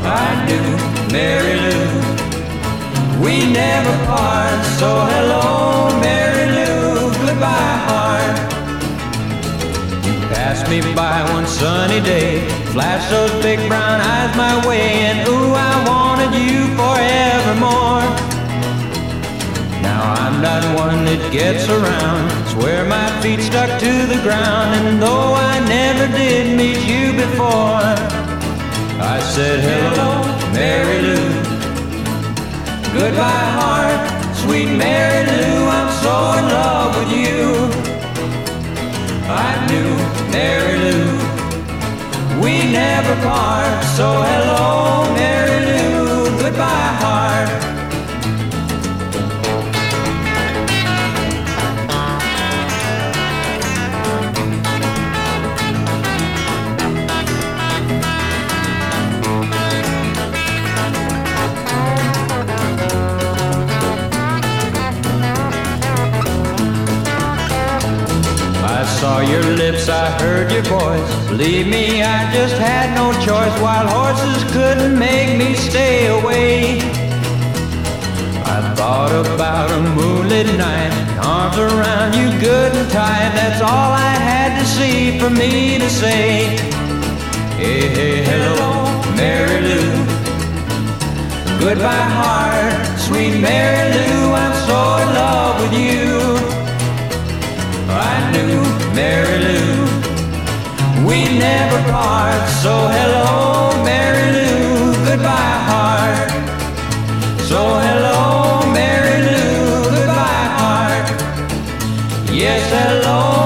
I knew Mary Lou. We never part, so hello, Mary Lou, goodbye, heart. You passed me by one sunny day, flashed those big brown eyes my way, and ooh, I wanted you forevermore. Now I'm not one that gets around, swear my feet stuck to the ground, and though I never did meet you before, I said hello, Mary Lou, goodbye, heart, sweet Mary Lou, I'm so in love with you. I knew Mary Lou, we never part, so hello, Mary Lou, goodbye, heart. I saw your lips, I heard your voice. Believe me, I just had no choice. Wild horses couldn't make me stay away. I thought about a moonlit night, arms around you good and tight. That's all I had to see for me to say. Hey, hey, hello, Mary Lou, goodbye, heart, sweet Mary Lou, I'm so in love with you. I knew Mary Lou, we never part, so hello, Mary Lou, goodbye, heart. So hello, Mary Lou, goodbye, heart. Yes, hello,